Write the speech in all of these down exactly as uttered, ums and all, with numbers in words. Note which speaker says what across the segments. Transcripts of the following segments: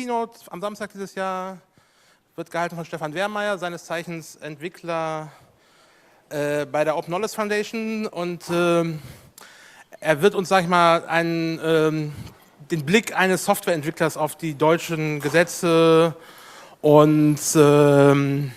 Speaker 1: Keynote am Samstag dieses Jahr wird gehalten von Stefan Wehrmeier, seines Zeichens Entwickler äh, bei der Open Knowledge Foundation, und äh, er wird uns, sag ich mal, einen, ähm, den Blick eines Softwareentwicklers auf die deutschen Gesetze und ähm,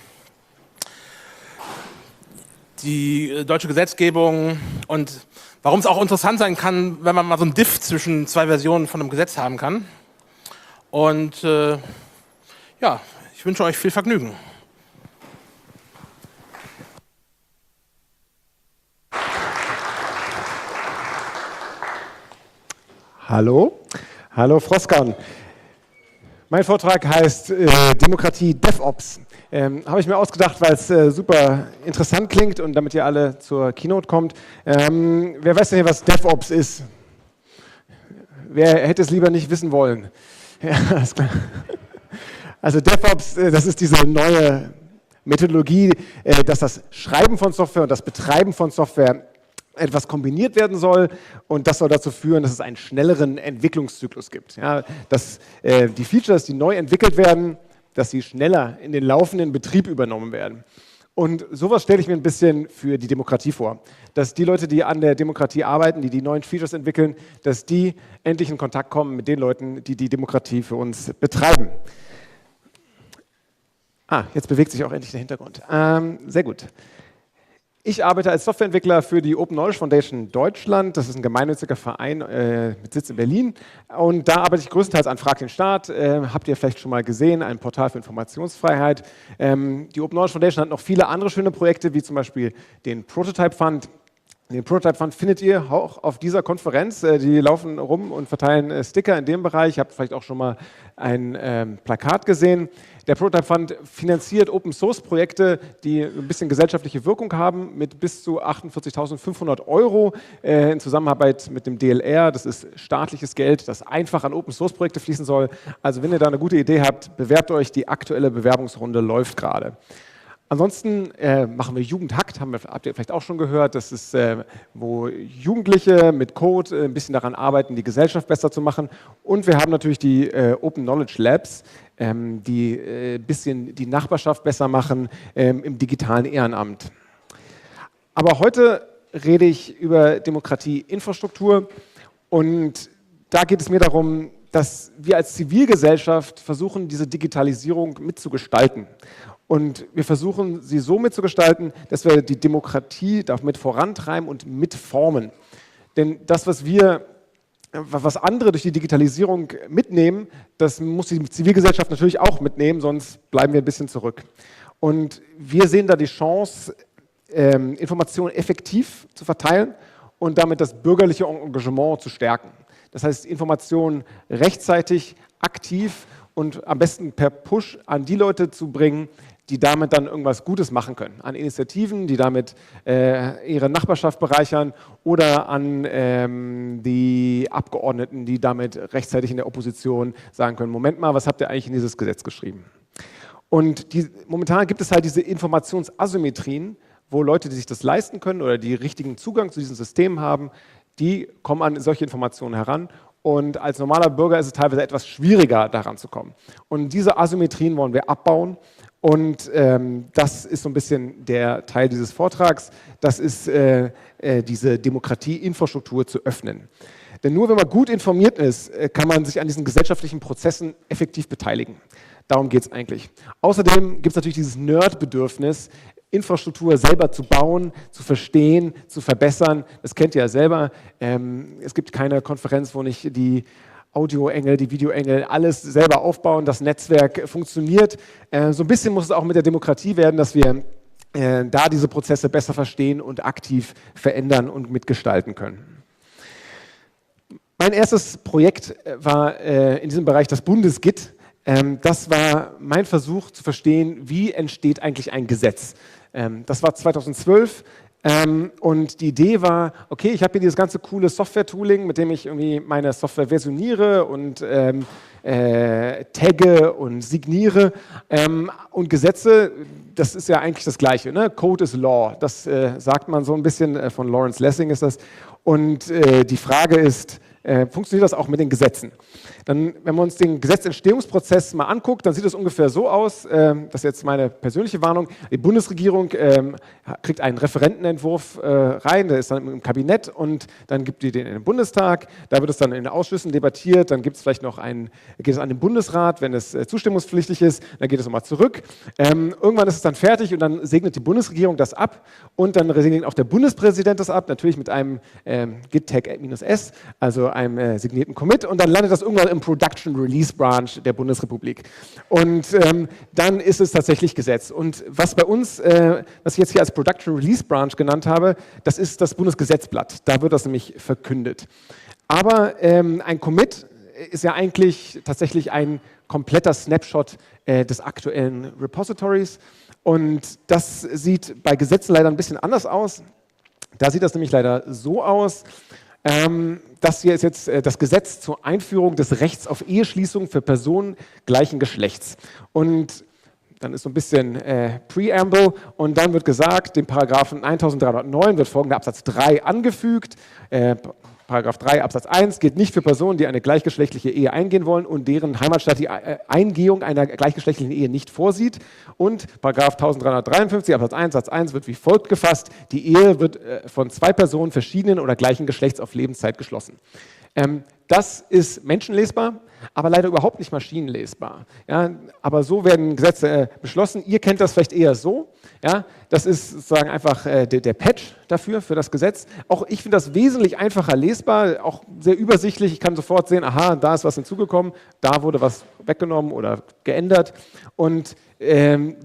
Speaker 1: die deutsche Gesetzgebung und warum es auch interessant sein kann, wenn man mal so ein Diff zwischen zwei Versionen von einem Gesetz haben kann. Und äh, ja, ich wünsche euch viel Vergnügen.
Speaker 2: Hallo, hallo Froskan. Mein Vortrag heißt äh, Demokratie DevOps. Ähm, Habe ich mir ausgedacht, weil es äh, super interessant klingt und damit ihr alle zur Keynote kommt. Ähm, wer weiß denn hier, was DevOps ist? Wer hätte es lieber nicht wissen wollen? Ja, alles klar. Also DevOps, äh, das ist diese neue Methodologie, äh, dass das Schreiben von Software und das Betreiben von Software etwas kombiniert werden soll, und das soll dazu führen, dass es einen schnelleren Entwicklungszyklus gibt. Ja, dass äh, die Features, die neu entwickelt werden, dass sie schneller in den laufenden Betrieb übernommen werden. Und sowas stelle ich mir ein bisschen für die Demokratie vor. Dass die Leute, die an der Demokratie arbeiten, die die neuen Features entwickeln, dass die endlich in Kontakt kommen mit den Leuten, die die Demokratie für uns betreiben. Ah, jetzt bewegt sich auch endlich der Hintergrund. Ähm, sehr gut. Ich arbeite als Softwareentwickler für die Open Knowledge Foundation Deutschland. Das ist ein gemeinnütziger Verein äh, mit Sitz in Berlin. Und da arbeite ich größtenteils an Frag den Staat. Äh, habt ihr vielleicht schon mal gesehen, ein Portal für Informationsfreiheit. Ähm, die Open Knowledge Foundation hat noch viele andere schöne Projekte, wie zum Beispiel den Prototype Fund. Den Prototype Fund findet ihr auch auf dieser Konferenz. Die laufen rum und verteilen Sticker in dem Bereich. Ihr habt vielleicht auch schon mal ein ähm, Plakat gesehen. Der Prototype Fund finanziert Open-Source-Projekte, die ein bisschen gesellschaftliche Wirkung haben, mit bis zu achtundvierzigtausendfünfhundert Euro äh, in Zusammenarbeit mit dem D L R. Das ist staatliches Geld, das einfach an Open-Source-Projekte fließen soll. Also wenn ihr da eine gute Idee habt, bewerbt euch. Die aktuelle Bewerbungsrunde läuft gerade. Ansonsten äh, machen wir Jugendhackt, haben wir, habt ihr vielleicht auch schon gehört. Das ist, äh, wo Jugendliche mit Code äh, ein bisschen daran arbeiten, die Gesellschaft besser zu machen. Und wir haben natürlich die äh, Open Knowledge Labs, ähm, die ein äh, bisschen die Nachbarschaft besser machen ähm, im digitalen Ehrenamt. Aber heute rede ich über Demokratieinfrastruktur, und da geht es mir darum, dass wir als Zivilgesellschaft versuchen, diese Digitalisierung mitzugestalten. Und wir versuchen, sie so mitzugestalten, dass wir die Demokratie damit vorantreiben und mitformen. Denn das, was wir, was andere durch die Digitalisierung mitnehmen, das muss die Zivilgesellschaft natürlich auch mitnehmen, sonst bleiben wir ein bisschen zurück. Und wir sehen da die Chance, Informationen effektiv zu verteilen und damit das bürgerliche Engagement zu stärken. Das heißt, Informationen rechtzeitig, aktiv und am besten per Push an die Leute zu bringen, die damit dann irgendwas Gutes machen können. An Initiativen, die damit äh, ihre Nachbarschaft bereichern, oder an ähm, die Abgeordneten, die damit rechtzeitig in der Opposition sagen können, Moment mal, was habt ihr eigentlich in dieses Gesetz geschrieben? Und die, momentan gibt es halt diese Informationsasymmetrien, wo Leute, die sich das leisten können oder die richtigen Zugang zu diesen Systemen haben, die kommen an solche Informationen heran. Und als normaler Bürger ist es teilweise etwas schwieriger, daran zu kommen. Und diese Asymmetrien wollen wir abbauen. Und ähm, das ist so ein bisschen der Teil dieses Vortrags. Das ist äh, äh, diese Demokratieinfrastruktur zu öffnen. Denn nur wenn man gut informiert ist, kann man sich an diesen gesellschaftlichen Prozessen effektiv beteiligen. Darum geht es eigentlich. Außerdem gibt es natürlich dieses Nerd-Bedürfnis, Infrastruktur selber zu bauen, zu verstehen, zu verbessern. Das kennt ihr ja selber. Ähm, es gibt keine Konferenz, wo nicht die Audioengel, die Videoengel, alles selber aufbauen, das Netzwerk funktioniert. Äh, so ein bisschen muss es auch mit der Demokratie werden, dass wir äh, da diese Prozesse besser verstehen und aktiv verändern und mitgestalten können. Mein erstes Projekt war äh, in diesem Bereich das Bundesgit. Ähm, das war mein Versuch zu verstehen, wie entsteht eigentlich ein Gesetz. Ähm, das war zweitausendzwölf. Ähm, und die Idee war, okay, ich habe hier dieses ganze coole Software-Tooling, mit dem ich irgendwie meine Software versioniere und ähm, äh, tagge und signiere. Ähm, und Gesetze, das ist ja eigentlich das Gleiche, ne? Code is Law, das äh, sagt man so ein bisschen, äh, von Lawrence Lessig ist das. Und äh, die Frage ist, äh, funktioniert das auch mit den Gesetzen. Dann, wenn man uns den Gesetzentstehungsprozess mal anguckt, dann sieht es ungefähr so aus, äh, das ist jetzt meine persönliche Warnung, die Bundesregierung äh, kriegt einen Referentenentwurf äh, rein, der ist dann im Kabinett und dann gibt die den in den Bundestag, da wird es dann in den Ausschüssen debattiert, dann gibt es vielleicht noch einen, geht es an den Bundesrat, wenn es äh, zustimmungspflichtig ist, dann geht es nochmal zurück. Ähm, irgendwann ist es dann fertig und dann segnet die Bundesregierung das ab und dann segnet auch der Bundespräsident das ab, natürlich mit einem ähm, Git-Tag-S, also einem äh, signierten Commit und dann landet das irgendwann im Production Release Branch der Bundesrepublik. Und ähm, dann ist es tatsächlich Gesetz. Und was bei uns, äh, was ich jetzt hier als Production Release Branch genannt habe, das ist das Bundesgesetzblatt. Da wird das nämlich verkündet. Aber ähm, ein Commit ist ja eigentlich tatsächlich ein kompletter Snapshot äh, des aktuellen Repositories. Und das sieht bei Gesetzen leider ein bisschen anders aus. Da sieht das nämlich leider so aus. Ähm, das hier ist jetzt äh, das Gesetz zur Einführung des Rechts auf Eheschließung für Personen gleichen Geschlechts. Und dann ist so ein bisschen äh, Preamble und dann wird gesagt, dem Paragraphen eintausenddreihundertneun wird folgender Absatz drei angefügt. Äh, Paragraph drei Absatz eins gilt nicht für Personen, die eine gleichgeschlechtliche Ehe eingehen wollen und deren Heimatstaat die Eingehung einer gleichgeschlechtlichen Ehe nicht vorsieht. Und Paragraph eintausenddreihundertdreiundfünfzig Absatz eins Satz eins wird wie folgt gefasst: Die Ehe wird von zwei Personen verschiedenen oder gleichen Geschlechts auf Lebenszeit geschlossen. Ähm, das ist menschenlesbar, aber leider überhaupt nicht maschinenlesbar. Ja, aber so werden Gesetze äh, beschlossen. Ihr kennt das vielleicht eher so. Ja, das ist sozusagen einfach äh, der, der Patch dafür, für das Gesetz. Auch ich finde das wesentlich einfacher lesbar, auch sehr übersichtlich. Ich kann sofort sehen, aha, da ist was hinzugekommen, da wurde was weggenommen oder geändert. Und ähm,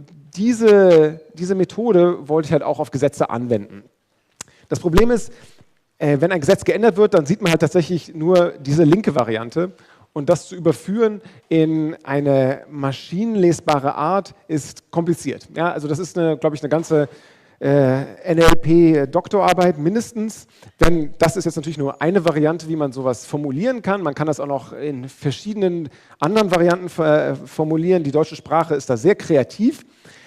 Speaker 2: diese, diese Methode wollte ich halt auch auf Gesetze anwenden. Das Problem ist, Äh, wenn ein Gesetz geändert wird, dann sieht man halt tatsächlich nur diese linke Variante. Und das zu überführen in eine maschinenlesbare Art ist kompliziert. Ja, also das ist, glaube ich, eine ganze äh, N L P-Doktorarbeit mindestens. Denn das ist jetzt natürlich nur eine Variante, wie man sowas formulieren kann. Man kann das auch noch in verschiedenen anderen Varianten äh, formulieren. Die deutsche Sprache ist da sehr kreativ.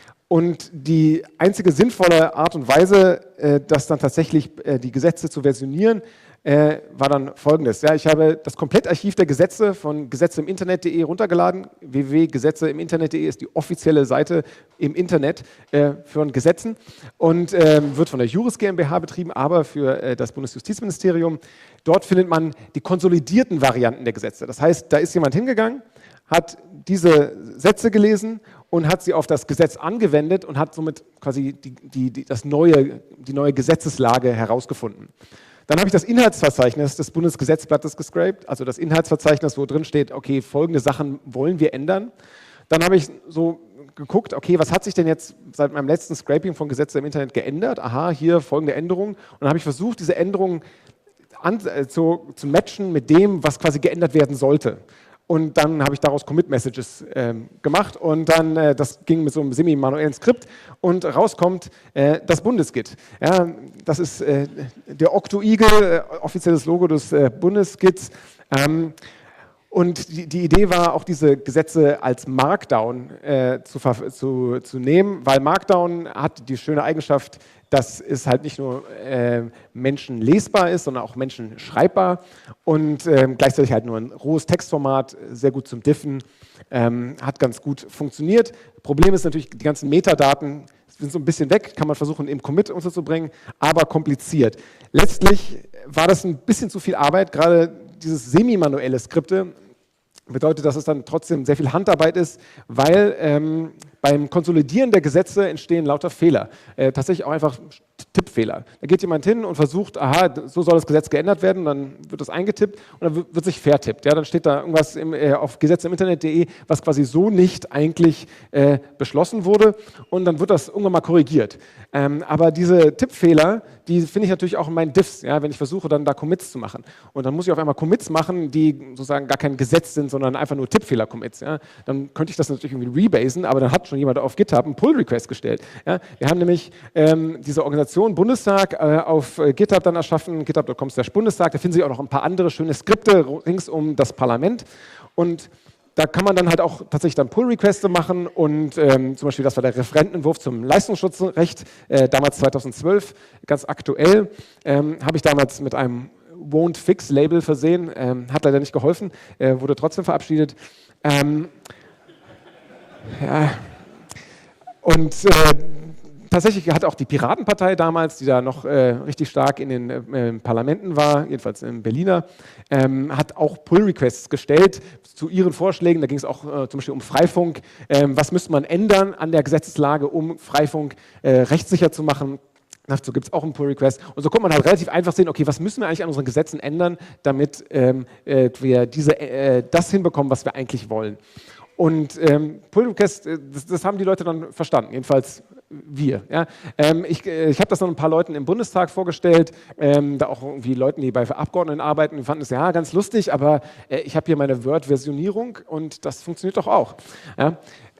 Speaker 2: Und die einzige sinnvolle Art und Weise, äh, das dann tatsächlich äh, die Gesetze zu versionieren, äh, war dann folgendes. Ja, ich habe das Komplettarchiv der Gesetze von gesetze im Internet punkt de runtergeladen. w w w punkt gesetze im Internet punkt de ist die offizielle Seite im Internet äh, von Gesetzen und äh, wird von der Juris GmbH betrieben, aber für äh, das Bundesjustizministerium. Dort findet man die konsolidierten Varianten der Gesetze. Das heißt, da ist jemand hingegangen, hat diese Sätze gelesen und hat sie auf das Gesetz angewendet und hat somit quasi die, die, die, das neue, die neue Gesetzeslage herausgefunden. Dann habe ich das Inhaltsverzeichnis des Bundesgesetzblattes gescraped, also das Inhaltsverzeichnis, wo drin steht, okay, folgende Sachen wollen wir ändern. Dann habe ich so geguckt, okay, was hat sich denn jetzt seit meinem letzten Scraping von Gesetze im Internet geändert? Aha, hier folgende Änderungen. Und dann habe ich versucht, diese Änderungen an, äh, zu, zu matchen mit dem, was quasi geändert werden sollte. Und dann habe ich daraus Commit-Messages äh, gemacht und dann, äh, das ging mit so einem semi-manuellen Skript und rauskommt äh, das Bundesgit. Ja, das ist äh, der Oktoigel, äh, offizielles Logo des äh, Bundesgits. Ähm, und die, die Idee war, auch diese Gesetze als Markdown äh, zu, zu, zu nehmen, weil Markdown hat die schöne Eigenschaft, dass es halt nicht nur äh, menschenlesbar ist, sondern auch menschenschreibbar und äh, gleichzeitig halt nur ein rohes Textformat, sehr gut zum Diffen, ähm, hat ganz gut funktioniert. Problem ist natürlich, die ganzen Metadaten sind so ein bisschen weg, kann man versuchen im Commit unterzubringen, aber kompliziert. Letztlich war das ein bisschen zu viel Arbeit, gerade dieses semi-manuelle Skripte bedeutet, dass es dann trotzdem sehr viel Handarbeit ist, weil ähm, beim Konsolidieren der Gesetze entstehen lauter Fehler. Äh, tatsächlich auch einfach Tippfehler. Da geht jemand hin und versucht, aha, so soll das Gesetz geändert werden, dann wird das eingetippt und dann wird, wird sich vertippt. Ja, dann steht da irgendwas im, äh, auf gesetze im Internet punkt de, was quasi so nicht eigentlich äh, beschlossen wurde und dann wird das irgendwann mal korrigiert. Ähm, aber diese Tippfehler, die finde ich natürlich auch in meinen Diffs, ja, wenn ich versuche, dann da Commits zu machen. Und dann muss ich auf einmal Commits machen, die sozusagen gar kein Gesetz sind, sondern einfach nur Tippfehler-Commits. Ja. Dann könnte ich das natürlich irgendwie rebasen, aber dann hat schon jemand auf GitHub einen Pull-Request gestellt. Ja. Wir haben nämlich ähm, diese Organisation Bundestag äh, auf äh, GitHub dann erschaffen, github punkt com slash Bundestag. Da finden Sie auch noch ein paar andere schöne Skripte rings um das Parlament. Und da kann man dann halt auch tatsächlich dann Pull-Requeste machen und ähm, zum Beispiel, das war der Referentenentwurf zum Leistungsschutzrecht, äh, damals zweitausendzwölf, ganz aktuell, ähm, habe ich damals mit einem Won't Fix Label versehen. Ähm, hat leider nicht geholfen, äh, wurde trotzdem verabschiedet. Ähm, ja. Und äh, tatsächlich hat auch die Piratenpartei damals, die da noch äh, richtig stark in den äh, Parlamenten war, jedenfalls im Berliner, ähm, hat auch Pull-Requests gestellt zu ihren Vorschlägen. Da ging es auch äh, zum Beispiel um Freifunk. Ähm, was müsste man ändern an der Gesetzeslage, um Freifunk äh, rechtssicher zu machen? Dazu gibt es auch einen Pull-Request. Und so konnte man halt relativ einfach sehen, okay, was müssen wir eigentlich an unseren Gesetzen ändern, damit ähm, äh, wir diese, äh, das hinbekommen, was wir eigentlich wollen. Und ähm, Pull-Request, das, das haben die Leute dann verstanden, jedenfalls wir. Ja. Ähm, ich äh, ich habe das noch ein paar Leuten im Bundestag vorgestellt, ähm, da auch irgendwie Leuten, die bei Abgeordneten arbeiten, die fanden es ja ganz lustig, aber äh, ich habe hier meine Word-Versionierung und das funktioniert doch auch. Ja.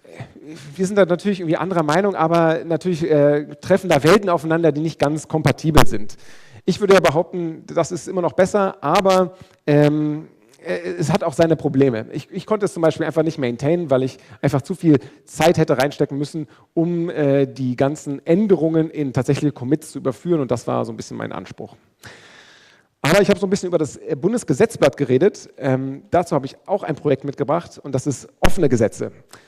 Speaker 2: Wir sind da natürlich irgendwie anderer Meinung, aber natürlich äh, treffen da Welten aufeinander, die nicht ganz kompatibel sind. Ich würde ja behaupten, das ist immer noch besser, aber ähm, es hat auch seine Probleme. Ich, ich konnte es zum Beispiel einfach nicht maintainen, weil ich einfach zu viel Zeit hätte reinstecken müssen, um äh, die ganzen Änderungen in tatsächliche Commits zu überführen, und das war so ein bisschen mein Anspruch. Aber ich habe so ein bisschen über das Bundesgesetzblatt geredet. Ähm, dazu habe ich auch ein Projekt mitgebracht, und das ist offene Gesetze.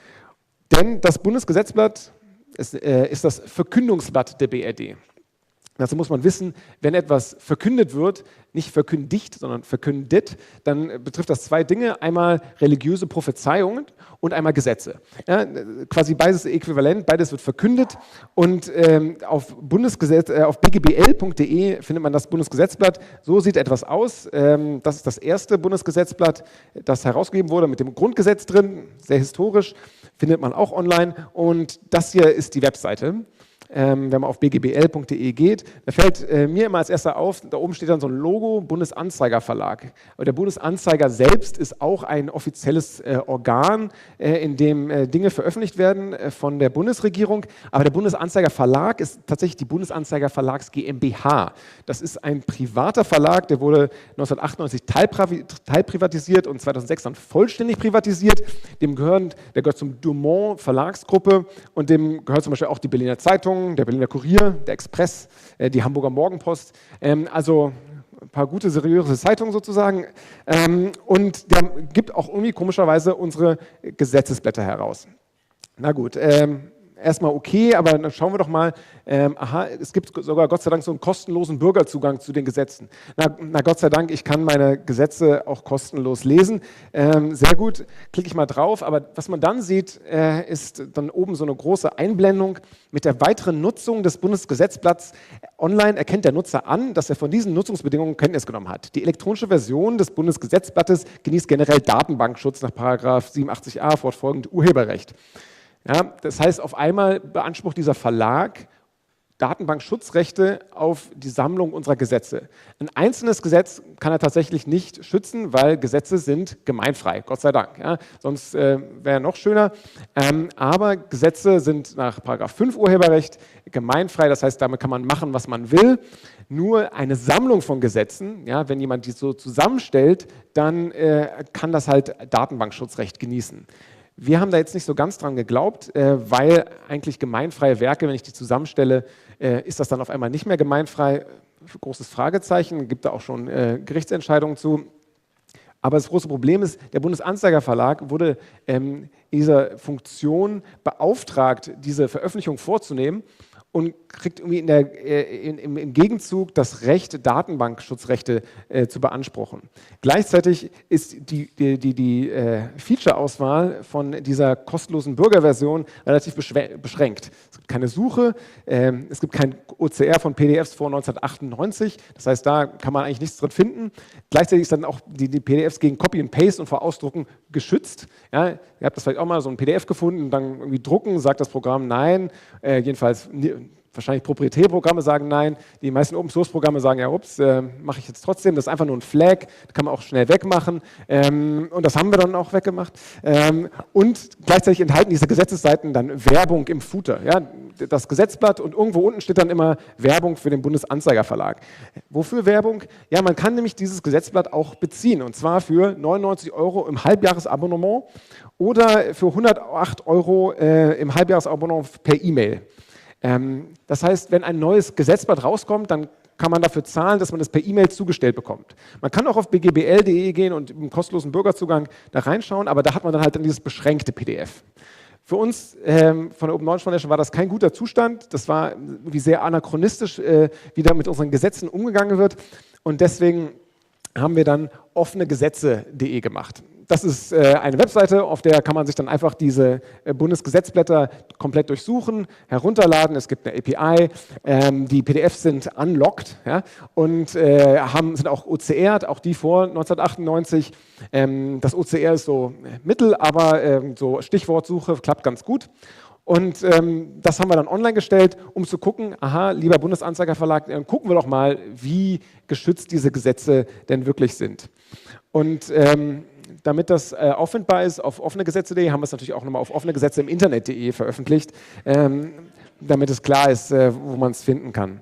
Speaker 2: Denn das Bundesgesetzblatt ist, äh, ist das Verkündungsblatt der B R D. Dazu muss man wissen, wenn etwas verkündet wird, nicht verkündigt, sondern verkündet, dann betrifft das zwei Dinge, einmal religiöse Prophezeiungen und einmal Gesetze. Ja, quasi beides äquivalent, beides wird verkündet, und ähm, auf, Bundesgesetz, äh, auf b g b l punkt d e findet man das Bundesgesetzblatt. So sieht etwas aus. Ähm, das ist das erste Bundesgesetzblatt, das herausgegeben wurde mit dem Grundgesetz drin, sehr historisch, findet man auch online, und das hier ist die Webseite. Ähm, wenn man auf b g b l punkt d e geht, da fällt äh, mir immer als erster auf, da oben steht dann so ein Logo, Bundesanzeiger Verlag. Aber der Bundesanzeiger selbst ist auch ein offizielles äh, Organ, äh, in dem äh, Dinge veröffentlicht werden äh, von der Bundesregierung. Aber der Bundesanzeiger Verlag ist tatsächlich die Bundesanzeiger Verlags GmbH. Das ist ein privater Verlag, der wurde neunzehnhundertachtundneunzig teilprivi teilprivatisiert und zweitausendsechs dann vollständig privatisiert. Dem gehören, der gehört zum Dumont Verlagsgruppe, und dem gehört zum Beispiel auch die Berliner Zeitung, der Berliner Kurier, der Express, äh, die Hamburger Morgenpost, ähm, also ein paar gute, seriöse Zeitungen sozusagen. Ähm, und der gibt auch irgendwie komischerweise unsere Gesetzesblätter heraus. Na gut, ähm, erstmal okay, aber dann schauen wir doch mal, ähm, aha, es gibt sogar Gott sei Dank so einen kostenlosen Bürgerzugang zu den Gesetzen. Na, na Gott sei Dank, ich kann meine Gesetze auch kostenlos lesen. Ähm, sehr gut, klicke ich mal drauf, aber was man dann sieht, äh, ist dann oben so eine große Einblendung mit der weiteren Nutzung des Bundesgesetzblatts. Online erkennt der Nutzer an, dass er von diesen Nutzungsbedingungen Kenntnis genommen hat. Die elektronische Version des Bundesgesetzblattes genießt generell Datenbankschutz nach Paragraph siebenundachtzig a fortfolgend Urheberrecht. Ja, das heißt, auf einmal beansprucht dieser Verlag Datenbankschutzrechte auf die Sammlung unserer Gesetze. Ein einzelnes Gesetz kann er tatsächlich nicht schützen, weil Gesetze sind gemeinfrei, Gott sei Dank. Ja, sonst äh, wäre noch schöner. Ähm, aber Gesetze sind nach Paragraph fünf Urheberrecht gemeinfrei, das heißt, damit kann man machen, was man will. Nur eine Sammlung von Gesetzen, ja, wenn jemand die so zusammenstellt, dann äh, kann das halt Datenbankschutzrecht genießen. Wir haben da jetzt nicht so ganz dran geglaubt, äh, weil eigentlich gemeinfreie Werke, wenn ich die zusammenstelle, äh, ist das dann auf einmal nicht mehr gemeinfrei. Großes Fragezeichen, gibt da auch schon äh, Gerichtsentscheidungen zu. Aber das große Problem ist, der Bundesanzeiger Verlag wurde ähm, in dieser Funktion beauftragt, diese Veröffentlichung vorzunehmen, und kriegt irgendwie in der, äh, in, im, im Gegenzug das Recht, Datenbankschutzrechte äh, zu beanspruchen. Gleichzeitig ist die, die, die, die äh, Feature-Auswahl von dieser kostenlosen Bürgerversion relativ beschränkt. Es gibt keine Suche, äh, es gibt kein O C R von P D Fs vor neunzehnhundertachtundneunzig, das heißt, da kann man eigentlich nichts drin finden. Gleichzeitig ist dann auch die, die P D Fs gegen Copy and Paste und vor Ausdrucken geschützt. Ja, ihr habt das vielleicht auch mal so ein P D F gefunden und dann irgendwie drucken, sagt das Programm nein, äh, jedenfalls wahrscheinlich proprietäre Programme sagen nein, die meisten Open-Source-Programme sagen, ja, ups, äh, mache ich jetzt trotzdem, das ist einfach nur ein Flag, das kann man auch schnell wegmachen, ähm, und das haben wir dann auch weggemacht. Ähm, und gleichzeitig enthalten diese Gesetzesseiten dann Werbung im Footer, ja, das Gesetzblatt, und irgendwo unten steht dann immer Werbung für den Bundesanzeiger Verlag. Wofür Werbung? Ja, man kann nämlich dieses Gesetzblatt auch beziehen, und zwar für neunundneunzig Euro im Halbjahresabonnement oder für hundertacht Euro äh, im Halbjahresabonnement per E-Mail. Das heißt, wenn ein neues Gesetzblatt rauskommt, dann kann man dafür zahlen, dass man das per E-Mail zugestellt bekommt. Man kann auch auf b g b l punkt d e gehen und im kostenlosen Bürgerzugang da reinschauen, aber da hat man dann halt dann dieses beschränkte P D F. Für uns ähm, von der Open Knowledge Foundation war das kein guter Zustand. Das war irgendwie sehr anachronistisch, äh, wie da mit unseren Gesetzen umgegangen wird. Und deswegen haben wir dann offene Gesetze punkt de gemacht. Das ist äh, eine Webseite, auf der kann man sich dann einfach diese äh, Bundesgesetzblätter komplett durchsuchen, herunterladen. Es gibt eine A P I, ähm, die P D Fs sind unlocked, ja, und äh, haben, sind auch O C R'd, auch die vor neunzehnhundertachtundneunzig. Ähm, das O C R ist so mittel, aber ähm, so Stichwortsuche klappt ganz gut. Und ähm, das haben wir dann online gestellt, um zu gucken, aha, lieber Bundesanzeigerverlag, äh, gucken wir doch mal, wie geschützt diese Gesetze denn wirklich sind. Und ähm, damit das äh, auffindbar ist auf offenegesetze punkt de, haben wir es natürlich auch nochmal auf offenegesetze im Internet punkt de veröffentlicht, ähm, damit es klar ist, äh, wo man es finden kann.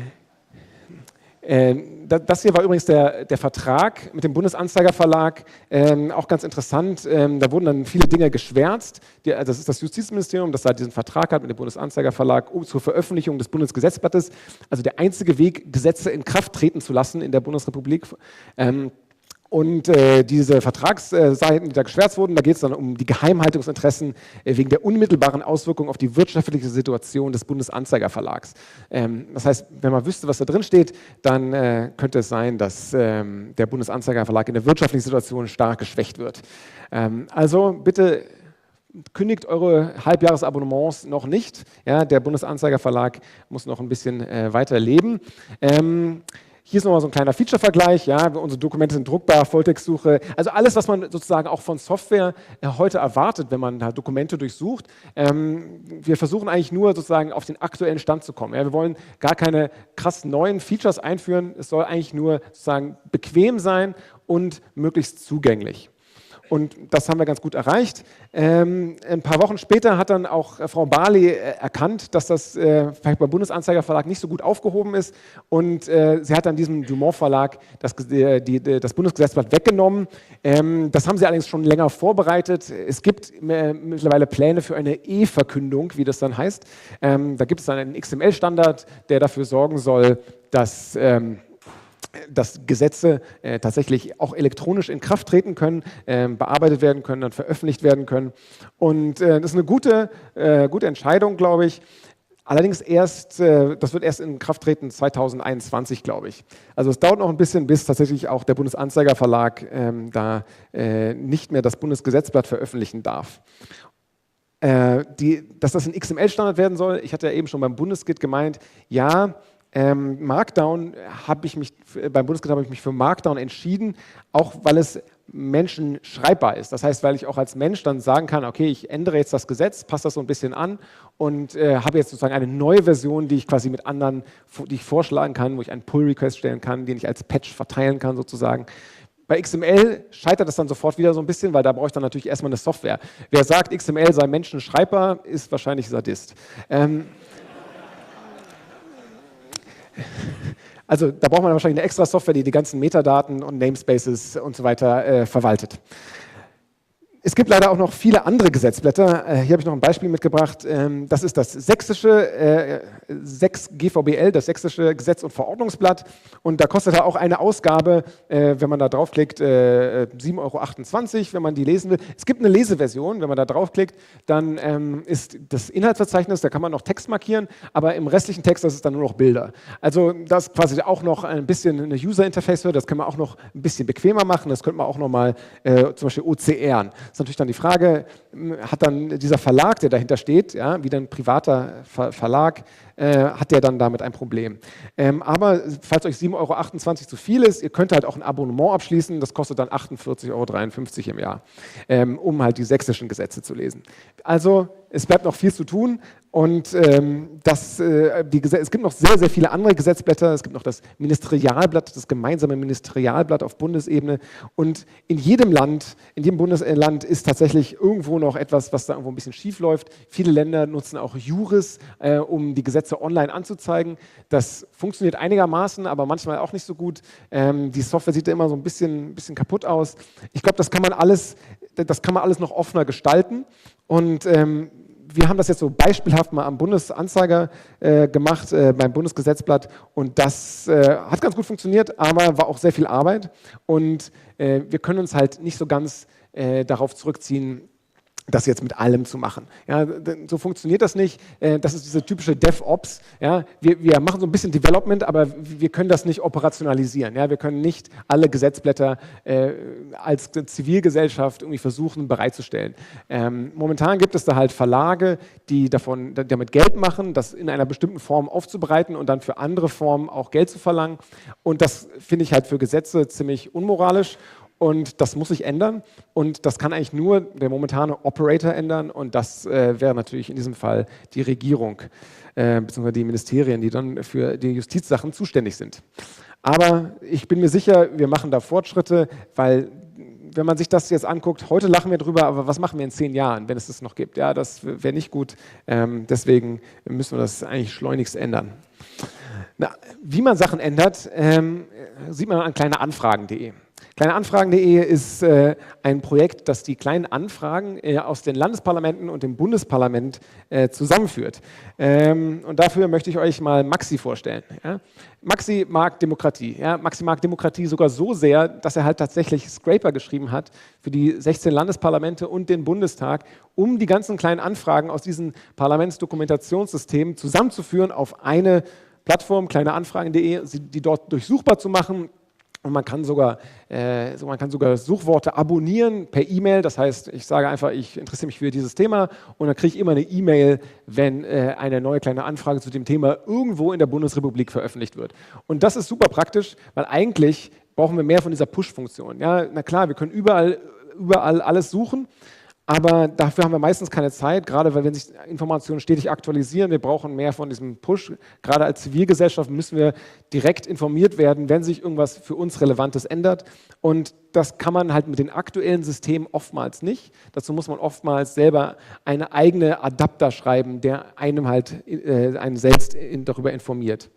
Speaker 2: Ähm, das hier war übrigens der, der Vertrag mit dem Bundesanzeigerverlag, ähm, auch ganz interessant. Ähm, da wurden dann viele Dinge geschwärzt. Die, also das ist das Justizministerium, das da diesen Vertrag hat mit dem Bundesanzeigerverlag um, zur Veröffentlichung des Bundesgesetzblattes. Also der einzige Weg, Gesetze in Kraft treten zu lassen in der Bundesrepublik. Ähm, Und äh, diese Vertragsseiten, die da geschwärzt wurden, da geht es dann um die Geheimhaltungsinteressen äh, wegen der unmittelbaren Auswirkungen auf die wirtschaftliche Situation des Bundesanzeigerverlags. Ähm, das heißt, wenn man wüsste, was da drin steht, dann äh, könnte es sein, dass ähm, der Bundesanzeigerverlag in der wirtschaftlichen Situation stark geschwächt wird. Ähm, also bitte kündigt eure Halbjahresabonnements noch nicht. Ja, der Bundesanzeigerverlag muss noch ein bisschen äh, weiter leben. Ähm, Hier ist nochmal so ein kleiner Feature-Vergleich. Ja, unsere Dokumente sind druckbar, Volltextsuche. Also alles, was man sozusagen auch von Software äh, heute erwartet, wenn man da Dokumente durchsucht. Ähm, wir versuchen eigentlich nur sozusagen auf den aktuellen Stand zu kommen. Ja, wir wollen gar keine krass neuen Features einführen. Es soll eigentlich nur sozusagen bequem sein und möglichst zugänglich. Und das haben wir ganz gut erreicht. Ähm, ein paar Wochen später hat dann auch äh, Frau Barley äh, erkannt, dass das äh, vielleicht beim Bundesanzeigerverlag nicht so gut aufgehoben ist. Und äh, sie hat dann diesem Dumont Verlag das, äh, die, die, das Bundesgesetzblatt weggenommen. Ähm, das haben sie allerdings schon länger vorbereitet. Es gibt äh, mittlerweile Pläne für eine E-Verkündung, wie das dann heißt. Ähm, da gibt es dann einen X M L-Standard, der dafür sorgen soll, dass Ähm, dass Gesetze äh, tatsächlich auch elektronisch in Kraft treten können, äh, bearbeitet werden können, dann veröffentlicht werden können. Und äh, das ist eine gute, äh, gute Entscheidung, glaube ich. Allerdings erst, äh, das wird erst in Kraft treten zweitausendeinundzwanzig, glaube ich. Also es dauert noch ein bisschen, bis tatsächlich auch der Bundesanzeigerverlag ähm, da äh, nicht mehr das Bundesgesetzblatt veröffentlichen darf. Äh, die, dass das ein X M L-Standard werden soll, ich hatte ja eben schon beim Bundesgit gemeint, ja, Ähm, Markdown habe ich mich, beim Bundesgericht habe ich mich für Markdown entschieden, auch weil es menschenschreibbar ist. Das heißt, weil ich auch als Mensch dann sagen kann, okay, ich ändere jetzt das Gesetz, passe das so ein bisschen an und äh, habe jetzt sozusagen eine neue Version, die ich quasi mit anderen, die ich vorschlagen kann, wo ich einen Pull-Request stellen kann, den ich als Patch verteilen kann sozusagen. Bei X M L scheitert das dann sofort wieder so ein bisschen, weil da brauche ich dann natürlich erstmal eine Software. Wer sagt, X M L sei menschenschreibbar, ist wahrscheinlich Sadist. Ähm, Also da braucht man wahrscheinlich eine extra Software, die die ganzen Metadaten und Namespaces und so weiter äh, verwaltet. Es gibt leider auch noch viele andere Gesetzblätter. Äh, hier habe ich noch ein Beispiel mitgebracht. Ähm, das ist das sächsische äh, sechs G V B L, das sächsische Gesetz- und Verordnungsblatt. Und da kostet er auch eine Ausgabe, äh, wenn man da draufklickt, äh, sieben Euro achtundzwanzig, wenn man die lesen will. Es gibt eine Leseversion, wenn man da draufklickt, dann ähm, ist das Inhaltsverzeichnis, da kann man noch Text markieren, aber im restlichen Text, das ist dann nur noch Bilder. Also das ist quasi auch noch ein bisschen eine User-Interface, das kann man auch noch ein bisschen bequemer machen. Das könnte man auch noch mal äh, zum Beispiel O C R'n. Das ist natürlich dann die Frage, hat dann dieser Verlag, der dahinter steht, ja, wie ein privater Ver Verlag, äh, hat der dann damit ein Problem. Ähm, aber falls euch sieben Euro achtundzwanzig zu viel ist, ihr könnt halt auch ein Abonnement abschließen, das kostet dann achtundvierzig Euro dreiundfünfzig im Jahr, ähm, um halt die sächsischen Gesetze zu lesen. Also es bleibt noch viel zu tun. Und ähm, das, äh, die es gibt noch sehr, sehr viele andere Gesetzblätter. Es gibt noch das Ministerialblatt, das gemeinsame Ministerialblatt auf Bundesebene. Und in jedem Land, in jedem Bundesland ist tatsächlich irgendwo noch etwas, was da irgendwo ein bisschen schief läuft. Viele Länder nutzen auch Juris, äh, um die Gesetze online anzuzeigen. Das funktioniert einigermaßen, aber manchmal auch nicht so gut. Ähm, die Software sieht ja immer so ein bisschen, bisschen kaputt aus. Ich glaube, das kann man alles, das kann man alles noch offener gestalten. Und ähm, wir haben das jetzt so beispielhaft mal am Bundesanzeiger äh, gemacht, äh, beim Bundesgesetzblatt, und das äh, hat ganz gut funktioniert, aber war auch sehr viel Arbeit, und äh, wir können uns halt nicht so ganz äh, darauf zurückziehen, das jetzt mit allem zu machen. Ja, so funktioniert das nicht. Das ist diese typische DevOps. Ja, wir, wir machen so ein bisschen Development, aber wir können das nicht operationalisieren. Ja, wir können nicht alle Gesetzblätter äh, als Zivilgesellschaft irgendwie versuchen bereitzustellen. Ähm, momentan gibt es da halt Verlage, die davon, damit Geld machen, das in einer bestimmten Form aufzubereiten und dann für andere Formen auch Geld zu verlangen. Und das finde ich halt für Gesetze ziemlich unmoralisch. Und das muss sich ändern, und das kann eigentlich nur der momentane Operator ändern, und das äh, wäre natürlich in diesem Fall die Regierung äh, bzw. die Ministerien, die dann für die Justizsachen zuständig sind. Aber ich bin mir sicher, wir machen da Fortschritte, weil wenn man sich das jetzt anguckt, heute lachen wir drüber, aber was machen wir in zehn Jahren, wenn es das noch gibt? Ja, das wäre nicht gut, ähm, deswegen müssen wir das eigentlich schleunigst ändern. Na, wie man Sachen ändert, ähm, sieht man an kleineanfragen punkt de. kleineanfragen punkt de ist äh, ein Projekt, das die kleinen Anfragen äh, aus den Landesparlamenten und dem Bundesparlament äh, zusammenführt. Ähm, und dafür möchte ich euch mal Maxi vorstellen. Ja? Maxi mag Demokratie. Ja? Maxi mag Demokratie sogar so sehr, dass er halt tatsächlich Scraper geschrieben hat für die sechzehn Landesparlamente und den Bundestag, um die ganzen kleinen Anfragen aus diesen Parlamentsdokumentationssystemen zusammenzuführen auf eine Plattform, kleineanfragen punkt de, die dort durchsuchbar zu machen. Und man kann sogar, äh, so man kann sogar Suchworte abonnieren per E-Mail. Das heißt, ich sage einfach, ich interessiere mich für dieses Thema, und dann kriege ich immer eine E-Mail, wenn äh, eine neue kleine Anfrage zu dem Thema irgendwo in der Bundesrepublik veröffentlicht wird. Und das ist super praktisch, weil eigentlich brauchen wir mehr von dieser Push-Funktion. Ja, na klar, wir können überall, überall alles suchen, aber dafür haben wir meistens keine Zeit, gerade weil wenn sich Informationen stetig aktualisieren, wir brauchen mehr von diesem Push. Gerade als Zivilgesellschaft müssen wir direkt informiert werden, wenn sich irgendwas für uns Relevantes ändert. Und das kann man halt mit den aktuellen Systemen oftmals nicht. Dazu muss man oftmals selber eine eigene Adapter schreiben, der einem halt äh, einen selbst in, darüber informiert.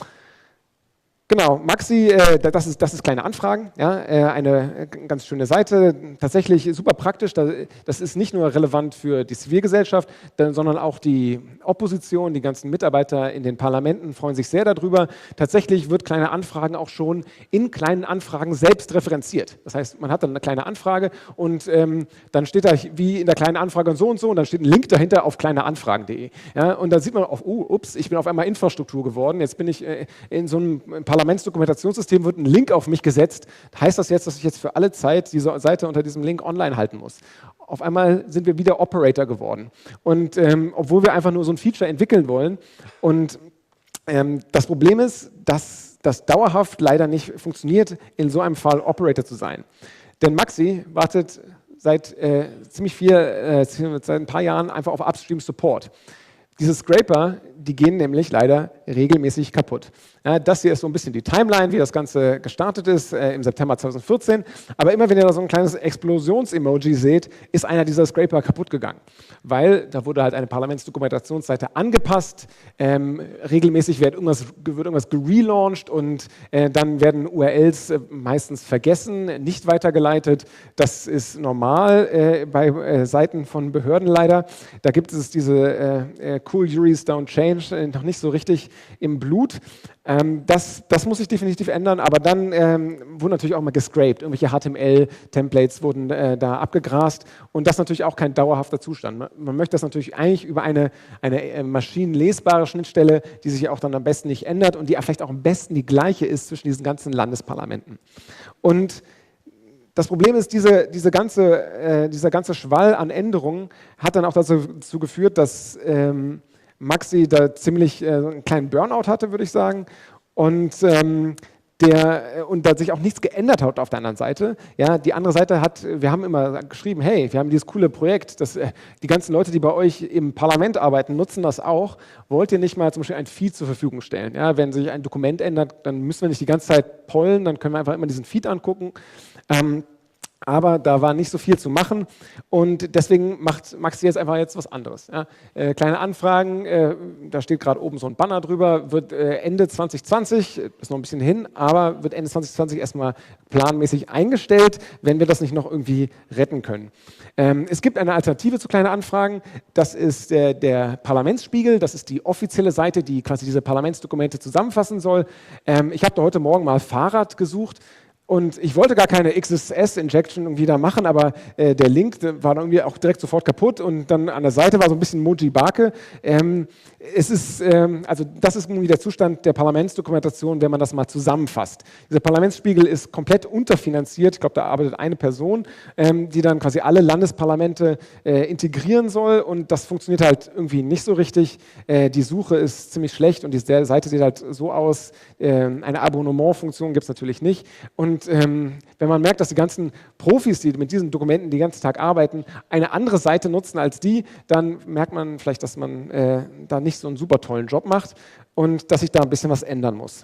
Speaker 2: Genau, Maxi, äh, das ist, das ist kleine Anfragen, ja, äh, eine ganz schöne Seite, tatsächlich super praktisch. Das ist nicht nur relevant für die Zivilgesellschaft, sondern auch die Opposition, die ganzen Mitarbeiter in den Parlamenten freuen sich sehr darüber. Tatsächlich wird kleine Anfragen auch schon in kleinen Anfragen selbst referenziert. Das heißt, man hat dann eine kleine Anfrage, und ähm, dann steht da wie in der kleinen Anfrage so und so, und dann steht ein Link dahinter auf kleineanfragen punkt de. Ja, und da sieht man auf, oh, ups, ich bin auf einmal Infrastruktur geworden, jetzt bin ich äh, in so einem Parlament. Parlamentsdokumentationssystem, wird ein Link auf mich gesetzt. Heißt das jetzt, dass ich jetzt für alle Zeit diese Seite unter diesem Link online halten muss? Auf einmal sind wir wieder Operator geworden. Und ähm, obwohl wir einfach nur so ein Feature entwickeln wollen. Und ähm, das Problem ist, dass das dauerhaft leider nicht funktioniert, in so einem Fall Operator zu sein. Denn Maxi wartet seit äh, ziemlich viel, äh, seit ein paar Jahren einfach auf Upstream Support. Diese Scraper, die gehen nämlich leider regelmäßig kaputt. Ja, das hier ist so ein bisschen die Timeline, wie das Ganze gestartet ist äh, im September zweitausendvierzehn. Aber immer wenn ihr da so ein kleines Explosions-Emoji seht, ist einer dieser Scraper kaputt gegangen. Weil da wurde halt eine Parlamentsdokumentationsseite angepasst, ähm, regelmäßig wird irgendwas, wird irgendwas gelauncht, und äh, dann werden U R Ls äh, meistens vergessen, nicht weitergeleitet. Das ist normal äh, bei äh, Seiten von Behörden leider. Da gibt es diese äh, äh, Cool Juries Don't Change äh, noch nicht so richtig im Blut. Ähm, das, das muss sich definitiv ändern, aber dann ähm, wurden natürlich auch mal gescraped. Irgendwelche H T M L-Templates wurden äh, da abgegrast, und das ist natürlich auch kein dauerhafter Zustand. Man, man möchte das natürlich eigentlich über eine, eine äh, maschinenlesbare Schnittstelle, die sich auch dann am besten nicht ändert und die vielleicht auch am besten die gleiche ist zwischen diesen ganzen Landesparlamenten. Und das Problem ist, diese, diese ganze, äh, dieser ganze Schwall an Änderungen hat dann auch dazu, dazu geführt, dass ähm, Maxi da ziemlich äh, einen kleinen Burnout hatte, würde ich sagen, und, ähm, der, und da sich auch nichts geändert hat auf der anderen Seite. Ja, die andere Seite hat, wir haben immer geschrieben, hey, wir haben dieses coole Projekt, das, äh, die ganzen Leute, die bei euch im Parlament arbeiten, nutzen das auch. Wollt ihr nicht mal zum Beispiel ein Feed zur Verfügung stellen? Ja, wenn sich ein Dokument ändert, dann müssen wir nicht die ganze Zeit pollen, dann können wir einfach immer diesen Feed angucken. Ähm, Aber da war nicht so viel zu machen und deswegen macht Maxi jetzt einfach jetzt was anderes. Ja. Äh, kleine Anfragen, äh, da steht gerade oben so ein Banner drüber, wird äh, Ende zwanzig zwanzig, ist noch ein bisschen hin, aber wird Ende zwanzig zwanzig erstmal planmäßig eingestellt, wenn wir das nicht noch irgendwie retten können. Ähm, es gibt eine Alternative zu kleinen Anfragen, das ist äh, der Parlamentsspiegel, das ist die offizielle Seite, die quasi diese Parlamentsdokumente zusammenfassen soll. Ähm, ich habe da heute Morgen mal Fahrrad gesucht. Und ich wollte gar keine X S S-Injection irgendwie da machen, aber äh, der Link der war dann irgendwie auch direkt sofort kaputt und dann an der Seite war so ein bisschen Mojibake. Ähm, es ist, ähm, also das ist irgendwie der Zustand der Parlamentsdokumentation, wenn man das mal zusammenfasst. Dieser Parlamentsspiegel ist komplett unterfinanziert. Ich glaube, da arbeitet eine Person, ähm, die dann quasi alle Landesparlamente äh, integrieren soll und das funktioniert halt irgendwie nicht so richtig. Äh, die Suche ist ziemlich schlecht und die Seite sieht halt so aus. Äh, eine Abonnementfunktion gibt es natürlich nicht. Und Und ähm, wenn man merkt, dass die ganzen Profis, die mit diesen Dokumenten den ganzen Tag arbeiten, eine andere Seite nutzen als die, dann merkt man vielleicht, dass man äh, da nicht so einen super tollen Job macht und dass sich da ein bisschen was ändern muss.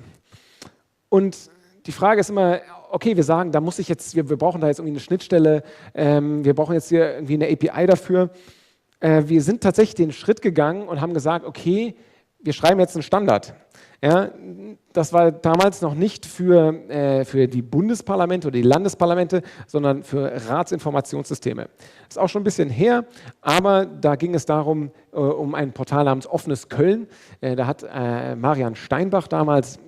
Speaker 2: Und die Frage ist immer, okay, wir sagen, da muss ich jetzt, wir, wir brauchen da jetzt irgendwie eine Schnittstelle, ähm, wir brauchen jetzt hier irgendwie eine A P I dafür. Äh, wir sind tatsächlich den Schritt gegangen und haben gesagt, okay, wir schreiben jetzt einen Standard. Ja, das war damals noch nicht für, äh, für die Bundesparlamente oder die Landesparlamente, sondern für Ratsinformationssysteme. Das ist auch schon ein bisschen her, aber da ging es darum, äh, um ein Portal namens Offenes Köln. Äh, da hat äh, Marian Steinbach damals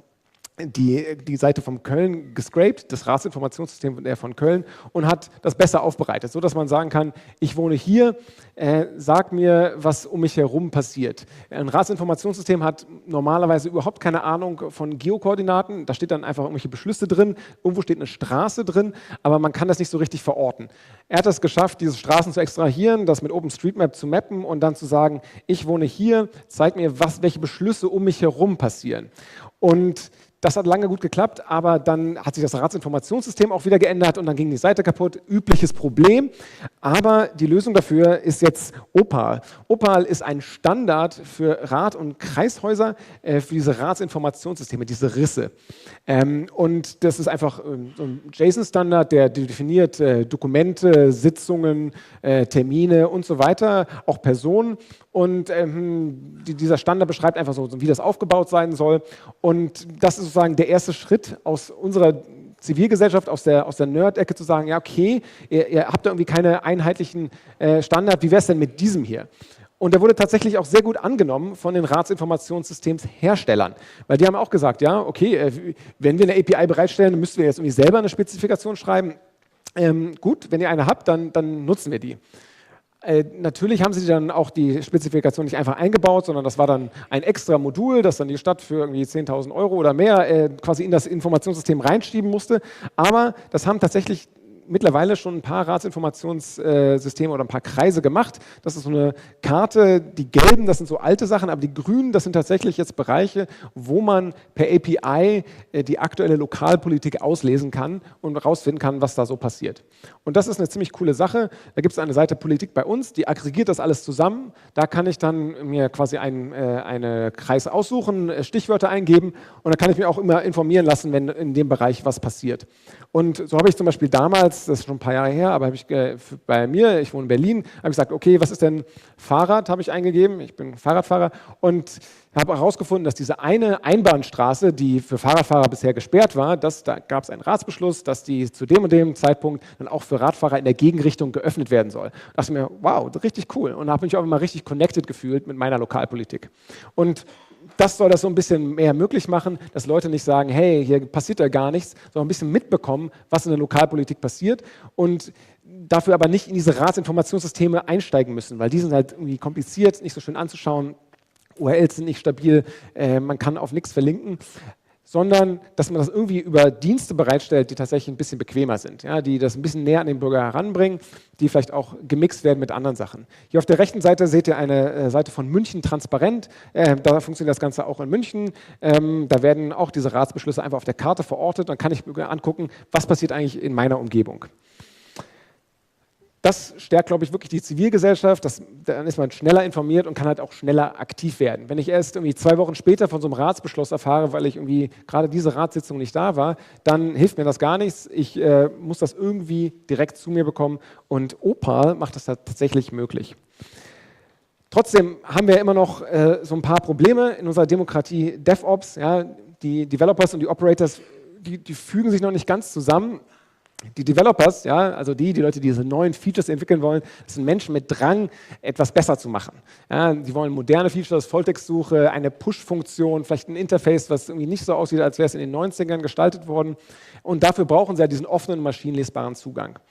Speaker 2: Die, die Seite von Köln gescraped, das Ratsinformationssystem von Köln, und hat das besser aufbereitet, sodass man sagen kann, ich wohne hier, äh, sag mir, was um mich herum passiert. Ein Ratsinformationssystem hat normalerweise überhaupt keine Ahnung von Geokoordinaten, da steht dann einfach irgendwelche Beschlüsse drin, irgendwo steht eine Straße drin, aber man kann das nicht so richtig verorten. Er hat es geschafft, diese Straßen zu extrahieren, das mit OpenStreetMap zu mappen und dann zu sagen, ich wohne hier, zeig mir, was, welche Beschlüsse um mich herum passieren. Und das hat lange gut geklappt, aber dann hat sich das Ratsinformationssystem auch wieder geändert und dann ging die Seite kaputt. Übliches Problem, aber die Lösung dafür ist jetzt Opal. Opal ist ein Standard für Rat- und Kreishäuser, äh, für diese Ratsinformationssysteme, diese Risse. Ähm, und das ist einfach ähm, so ein JSON-Standard, der definiert äh, Dokumente, Sitzungen, äh, Termine und so weiter, auch Personen. Und ähm, die, dieser Standard beschreibt einfach so, wie das aufgebaut sein soll. Und das ist sozusagen der erste Schritt aus unserer Zivilgesellschaft, aus der, aus der Nerd-Ecke zu sagen, ja okay, ihr, ihr habt da irgendwie keine einheitlichen äh, Standard, wie wäre es denn mit diesem hier? Und der wurde tatsächlich auch sehr gut angenommen von den Ratsinformationssystemsherstellern, weil die haben auch gesagt, ja okay, äh, wenn wir eine A P I bereitstellen, dann müssten wir jetzt irgendwie selber eine Spezifikation schreiben. Ähm, gut, wenn ihr eine habt, dann, dann nutzen wir die. Äh, natürlich haben sie dann auch die Spezifikation nicht einfach eingebaut, sondern das war dann ein extra Modul, das dann die Stadt für irgendwie zehntausend Euro oder mehr äh, quasi in das Informationssystem reinschieben musste. Aber das haben tatsächlich mittlerweile schon ein paar Ratsinformationssysteme oder ein paar Kreise gemacht. Das ist so eine Karte, die gelben, das sind so alte Sachen, aber die grünen, das sind tatsächlich jetzt Bereiche, wo man per A P I die aktuelle Lokalpolitik auslesen kann und herausfinden kann, was da so passiert. Und das ist eine ziemlich coole Sache. Da gibt es eine Seite Politik bei uns, die aggregiert das alles zusammen. Da kann ich dann mir quasi einen äh, eine Kreis aussuchen, Stichwörter eingeben und dann kann ich mich auch immer informieren lassen, wenn in dem Bereich was passiert. Und so habe ich zum Beispiel damals, das ist schon ein paar Jahre her, aber habe ich äh, bei mir, ich wohne in Berlin, habe ich gesagt, okay, was ist denn Fahrrad, habe ich eingegeben, ich bin Fahrradfahrer und habe herausgefunden, dass diese eine Einbahnstraße, die für Fahrradfahrer bisher gesperrt war, dass, da gab es einen Ratsbeschluss, dass die zu dem und dem Zeitpunkt dann auch für Radfahrer in der Gegenrichtung geöffnet werden soll. Da dachte ich mir, wow, richtig cool. Und da habe ich mich auch immer richtig connected gefühlt mit meiner Lokalpolitik. Und das soll das so ein bisschen mehr möglich machen, dass Leute nicht sagen, hey, hier passiert ja gar nichts, sondern ein bisschen mitbekommen, was in der Lokalpolitik passiert und dafür aber nicht in diese Ratsinformationssysteme einsteigen müssen, weil die sind halt irgendwie kompliziert, nicht so schön anzuschauen, U R Ls sind nicht stabil, äh, man kann auf nichts verlinken, sondern dass man das irgendwie über Dienste bereitstellt, die tatsächlich ein bisschen bequemer sind, ja, die das ein bisschen näher an den Bürger heranbringen, die vielleicht auch gemixt werden mit anderen Sachen. Hier auf der rechten Seite seht ihr eine äh, Seite von München Transparent, äh, da funktioniert das Ganze auch in München, ähm, da werden auch diese Ratsbeschlüsse einfach auf der Karte verortet, dann kann ich mir angucken, was passiert eigentlich in meiner Umgebung. das stärkt, glaube ich, wirklich die Zivilgesellschaft. Das, dann ist man schneller informiert und kann halt auch schneller aktiv werden. Wenn ich erst irgendwie zwei Wochen später von so einem Ratsbeschluss erfahre, weil ich irgendwie gerade diese Ratssitzung nicht da war, dann hilft mir das gar nichts. Ich äh, muss das irgendwie direkt zu mir bekommen und Opal macht das da tatsächlich möglich. Trotzdem haben wir immer noch äh, so ein paar Probleme in unserer Demokratie. DevOps, ja, die Developers und die Operators, die, die fügen sich noch nicht ganz zusammen. Die Developers, ja, also die, die Leute, die diese neuen Features entwickeln wollen, das sind Menschen mit Drang, etwas besser zu machen. Ja, die wollen moderne Features, Volltextsuche, eine Push-Funktion, vielleicht ein Interface, was irgendwie nicht so aussieht, als wäre es in den neunzigern gestaltet worden. Und dafür brauchen sie ja diesen offenen, maschinenlesbaren Zugang.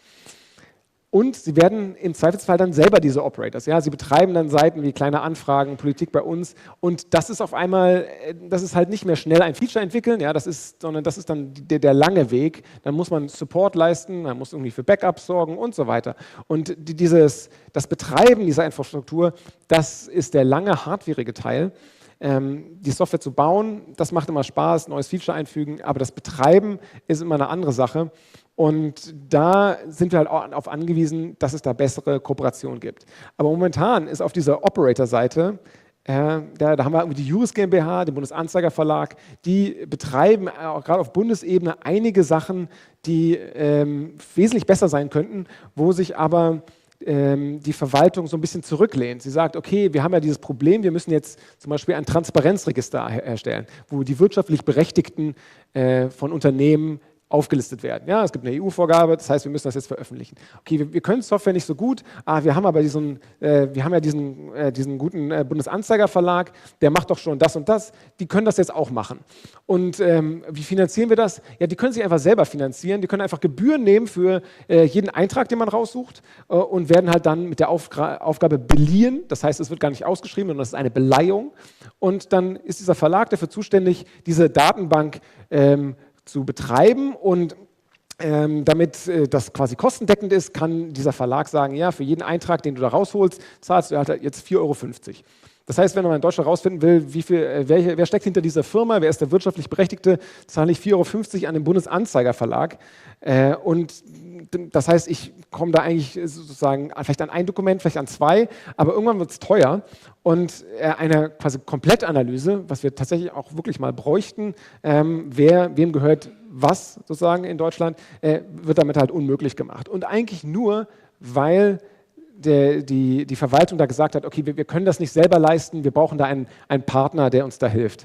Speaker 2: Und sie werden im Zweifelsfall dann selber diese Operators. Ja? Sie betreiben dann Seiten wie kleine Anfragen, Politik bei uns. Und das ist auf einmal, das ist halt nicht mehr schnell ein Feature entwickeln, ja? das ist, sondern das ist dann der, der lange Weg. Dann muss man Support leisten, man muss irgendwie für Backups sorgen und so weiter. Und dieses, das Betreiben dieser Infrastruktur, das ist der lange, hardwareige Teil. Ähm, die Software zu bauen, das macht immer Spaß, neues Feature einfügen, aber das Betreiben ist immer eine andere Sache. Und da sind wir halt auch darauf angewiesen, dass es da bessere Kooperation gibt. Aber momentan ist auf dieser Operator-Seite, äh, da, da haben wir irgendwie die Juris GmbH, den Bundesanzeigerverlag, die betreiben auch gerade auf Bundesebene einige Sachen, die ähm, wesentlich besser sein könnten, wo sich aber ähm, die Verwaltung so ein bisschen zurücklehnt. Sie sagt, okay, wir haben ja dieses Problem, wir müssen jetzt zum Beispiel ein Transparenzregister her herstellen, wo die wirtschaftlich Berechtigten äh, von Unternehmen aufgelistet werden. Ja, es gibt eine E U-Vorgabe, das heißt, wir müssen das jetzt veröffentlichen. Okay, wir, wir können Software nicht so gut, ah, wir haben aber diesen, äh, wir haben ja diesen, äh, diesen guten äh, Bundesanzeigerverlag, der macht doch schon das und das, die können das jetzt auch machen. Und ähm, wie finanzieren wir das? Ja, die können sich einfach selber finanzieren, die können einfach Gebühren nehmen für äh, jeden Eintrag, den man raussucht äh, und werden halt dann mit der Aufgra Aufgabe beliehen, das heißt, es wird gar nicht ausgeschrieben, sondern es ist eine Beleihung und dann ist dieser Verlag dafür zuständig, diese Datenbank ähm, zu betreiben und ähm, damit äh, das quasi kostendeckend ist, kann dieser Verlag sagen, ja, für jeden Eintrag, den du da rausholst, zahlst du halt jetzt vier Euro fünfzig. Das heißt, wenn man in Deutschland herausfinden will, wie viel, äh, wer, wer steckt hinter dieser Firma, wer ist der wirtschaftlich Berechtigte, zahle ich vier Euro fünfzig an den Bundesanzeigerverlag. Äh, und das heißt, ich komme da eigentlich sozusagen vielleicht an ein Dokument, vielleicht an zwei, aber irgendwann wird es teuer. Und äh, eine quasi Komplettanalyse, was wir tatsächlich auch wirklich mal bräuchten, ähm, wer, wem gehört was sozusagen in Deutschland, äh, wird damit halt unmöglich gemacht. Und eigentlich nur, weil der, die, die Verwaltung da gesagt hat, okay, wir, wir können das nicht selber leisten, wir brauchen da einen, einen Partner, der uns da hilft.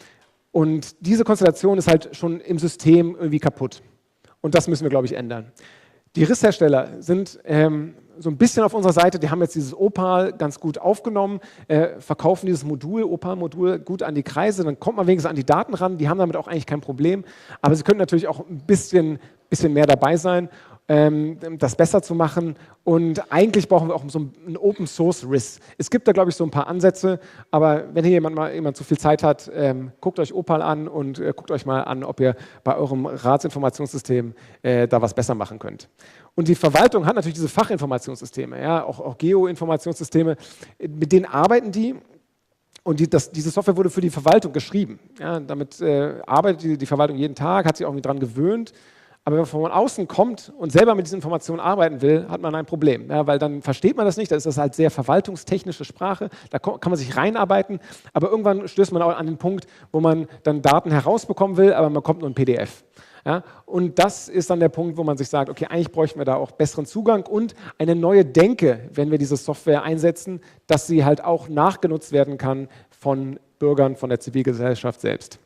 Speaker 2: Und diese Konstellation ist halt schon im System irgendwie kaputt. Und das müssen wir, glaube ich, ändern. Die R I S-Hersteller sind ähm, so ein bisschen auf unserer Seite, die haben jetzt dieses Opal ganz gut aufgenommen, äh, verkaufen dieses Modul, Opal-Modul gut an die Kreise, dann kommt man wenigstens an die Daten ran, die haben damit auch eigentlich kein Problem, aber sie können natürlich auch ein bisschen, bisschen mehr dabei sein, ähm, das besser zu machen und eigentlich brauchen wir auch so einen Open-Source-R I S. Es gibt da, glaube ich, so ein paar Ansätze, aber wenn hier jemand mal jemand zu viel Zeit hat, ähm, guckt euch Opal an und äh, guckt euch mal an, ob ihr bei eurem Ratsinformationssystem äh, da was besser machen könnt. Und die Verwaltung hat natürlich diese Fachinformationssysteme, ja, auch, auch Geo-Informationssysteme, mit denen arbeiten die. Und die, das, diese Software wurde für die Verwaltung geschrieben. Ja, damit äh, arbeitet die, die Verwaltung jeden Tag, hat sich auch irgendwie dran gewöhnt. Aber wenn man von außen kommt und selber mit diesen Informationen arbeiten will, hat man ein Problem. Ja, weil dann versteht man das nicht, da ist das halt sehr verwaltungstechnische Sprache, da kann man sich reinarbeiten, aber irgendwann stößt man auch an den Punkt, wo man dann Daten herausbekommen will, aber man kommt nur in P D F. Ja, und das ist dann der Punkt, wo man sich sagt, okay, eigentlich bräuchten wir da auch besseren Zugang und eine neue Denke, wenn wir diese Software einsetzen, dass sie halt auch nachgenutzt werden kann von Bürgern, von der Zivilgesellschaft selbst.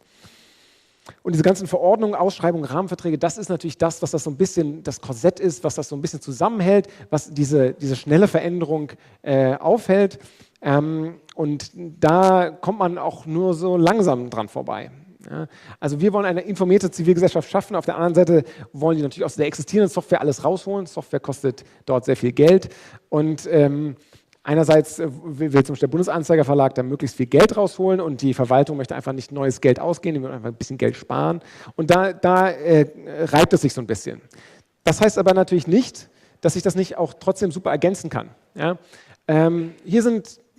Speaker 2: Und diese ganzen Verordnungen, Ausschreibungen, Rahmenverträge, das ist natürlich das, was das so ein bisschen das Korsett ist, was das so ein bisschen zusammenhält, was diese, diese schnelle Veränderung äh, aufhält. Ähm, und da kommt man auch nur so langsam dran vorbei. Ja, also wir wollen eine informierte Zivilgesellschaft schaffen. Auf der anderen Seite wollen die natürlich aus der existierenden Software alles rausholen. Software kostet dort sehr viel Geld. Und ähm, einerseits will, will zum Beispiel der Bundesanzeigerverlag da möglichst viel Geld rausholen und die Verwaltung möchte einfach nicht neues Geld ausgeben, die will einfach ein bisschen Geld sparen. Und da, da äh, reibt es sich so ein bisschen. Das heißt aber natürlich nicht, dass ich das nicht auch trotzdem super ergänzen kann. Ja? Ähm, hier sind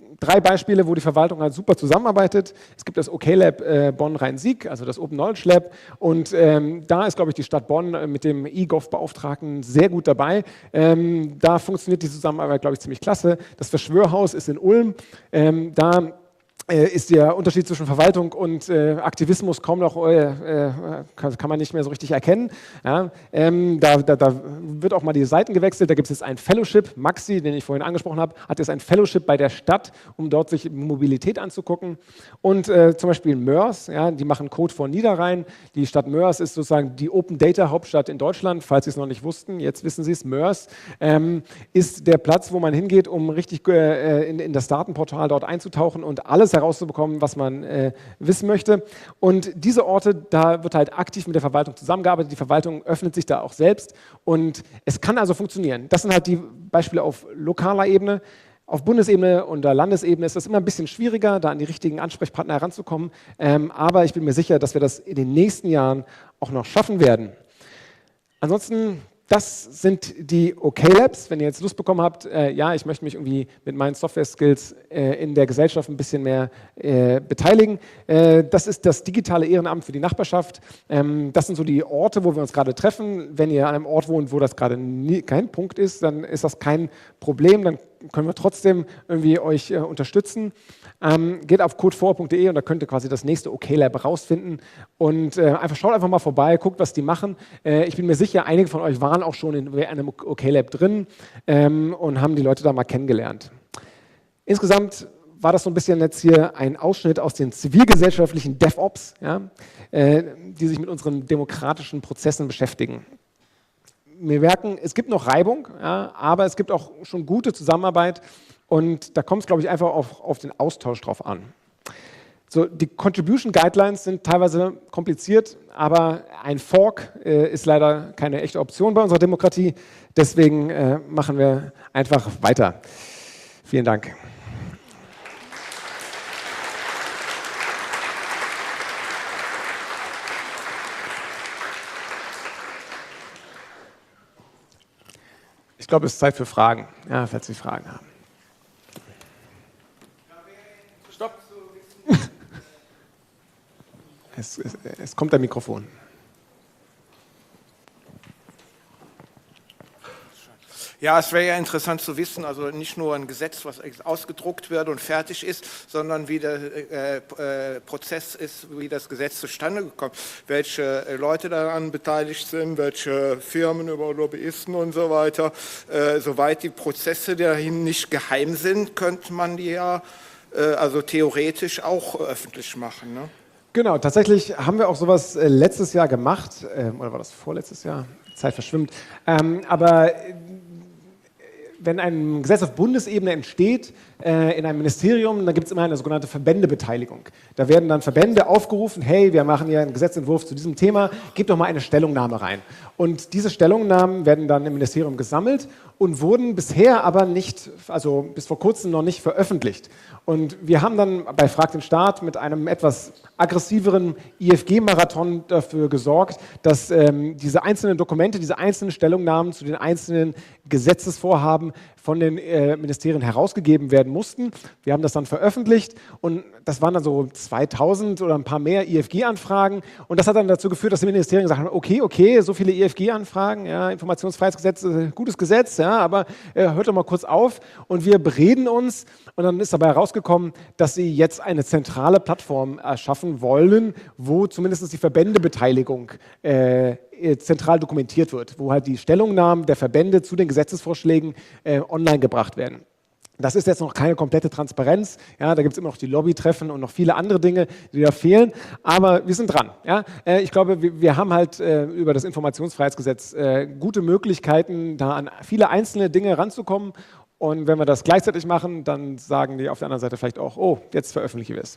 Speaker 2: drei Beispiele, wo die Verwaltung halt super zusammenarbeitet. Es gibt das OK-Lab äh, Bonn-Rhein-Sieg, also das Open Knowledge Lab. Und ähm, da ist, glaube ich, die Stadt Bonn äh, mit dem eGov-Beauftragten sehr gut dabei. Ähm, da funktioniert die Zusammenarbeit, glaube ich, ziemlich klasse. Das Verschwörhaus ist in Ulm. Ähm, da ist der Unterschied zwischen Verwaltung und äh, Aktivismus kaum noch, äh, äh, kann, kann man nicht mehr so richtig erkennen. Ja, ähm, da, da, da wird auch mal die Seiten gewechselt, da gibt es jetzt ein Fellowship, Maxi, den ich vorhin angesprochen habe, hat jetzt ein Fellowship bei der Stadt, um dort sich Mobilität anzugucken. Und äh, zum Beispiel Moers, ja, die machen Code for Niederrhein. Die Stadt Moers ist sozusagen die Open Data Hauptstadt in Deutschland, falls Sie es noch nicht wussten, jetzt wissen Sie es. Moers ähm, ist der Platz, wo man hingeht, um richtig äh, in, in das Datenportal dort einzutauchen und alles herauszubekommen, was man äh, wissen möchte. Und diese Orte, da wird halt aktiv mit der Verwaltung zusammengearbeitet. Die Verwaltung öffnet sich da auch selbst und es kann also funktionieren. Das sind halt die Beispiele auf lokaler Ebene. Auf Bundesebene und der Landesebene ist das immer ein bisschen schwieriger, da an die richtigen Ansprechpartner heranzukommen. Ähm, aber ich bin mir sicher, dass wir das in den nächsten Jahren auch noch schaffen werden. Ansonsten, das sind die OK-Labs. Wenn ihr jetzt Lust bekommen habt, äh, ja, ich möchte mich irgendwie mit meinen Software-Skills äh, in der Gesellschaft ein bisschen mehr äh, beteiligen. Äh, das ist das digitale Ehrenamt für die Nachbarschaft. Ähm, das sind so die Orte, wo wir uns gerade treffen. Wenn ihr an einem Ort wohnt, wo das gerade nie, kein Punkt ist, dann ist das kein Problem. Dann können wir trotzdem irgendwie euch äh, unterstützen. Ähm, geht auf code four punkt de und da könnt ihr quasi das nächste OK-Lab rausfinden und äh, einfach schaut einfach mal vorbei, guckt, was die machen. Äh, ich bin mir sicher, einige von euch waren auch schon in einem OK-Lab drin ähm, und haben die Leute da mal kennengelernt. Insgesamt war das so ein bisschen jetzt hier ein Ausschnitt aus den zivilgesellschaftlichen DevOps, ja, äh, die sich mit unseren demokratischen Prozessen beschäftigen. Wir merken, es gibt noch Reibung, ja, aber es gibt auch schon gute Zusammenarbeit und da kommt es, glaube ich, einfach auf, auf den Austausch drauf an. So, die Contribution Guidelines sind teilweise kompliziert, aber ein Fork äh, ist leider keine echte Option bei unserer Demokratie. Deswegen äh, machen wir einfach weiter. Vielen Dank. Ich glaube, es ist Zeit für Fragen, ja, falls Sie Fragen haben. Stopp! es, es, es kommt ein Mikrofon.
Speaker 3: Ja, es wäre ja interessant zu wissen, also nicht nur ein Gesetz, was ausgedruckt wird und fertig ist, sondern wie der äh, äh, Prozess ist, wie das Gesetz zustande gekommen ist, welche äh, Leute daran beteiligt sind, welche Firmen über Lobbyisten und so weiter. Äh, soweit die Prozesse dahin nicht geheim sind, könnte man die ja äh, also theoretisch auch öffentlich machen, ne?
Speaker 2: Genau, tatsächlich haben wir auch sowas äh, letztes Jahr gemacht, ähm, oder war das vorletztes Jahr? Die Zeit verschwimmt. Ähm, aber äh, wenn ein Gesetz auf Bundesebene entsteht, äh, in einem Ministerium, dann gibt es immer eine sogenannte Verbändebeteiligung. Da werden dann Verbände aufgerufen, hey, wir machen hier einen Gesetzentwurf zu diesem Thema, gebt doch mal eine Stellungnahme rein. Und diese Stellungnahmen werden dann im Ministerium gesammelt und wurden bisher aber nicht, also bis vor kurzem noch nicht veröffentlicht. Und wir haben dann bei Frag den Staat mit einem etwas aggressiveren I F G-Marathon dafür gesorgt, dass ähm, diese einzelnen Dokumente, diese einzelnen Stellungnahmen zu den einzelnen Gesetzesvorhaben von den äh, Ministerien herausgegeben werden mussten. Wir haben das dann veröffentlicht und das waren dann so zweitausend oder ein paar mehr I F G-Anfragen und das hat dann dazu geführt, dass die Ministerien gesagt haben, okay, okay, so viele I F G-Anfragen, ja, Informationsfreiheitsgesetz, äh, gutes Gesetz, ja, aber äh, hört doch mal kurz auf und wir bereden uns und dann ist dabei herausgekommen, dass sie jetzt eine zentrale Plattform erschaffen wollen, wo zumindest die Verbändebeteiligung äh, zentral dokumentiert wird, wo halt die Stellungnahmen der Verbände zu den Gesetzesvorschlägen äh, online gebracht werden. Das ist jetzt noch keine komplette Transparenz, ja, da gibt es immer noch die Lobbytreffen und noch viele andere Dinge, die da fehlen, aber wir sind dran. Ja. Äh, ich glaube, wir, wir haben halt äh, über das Informationsfreiheitsgesetz äh, gute Möglichkeiten, da an viele einzelne Dinge ranzukommen und wenn wir das gleichzeitig machen, dann sagen die auf der anderen Seite vielleicht auch, oh, jetzt veröffentlichen wir es.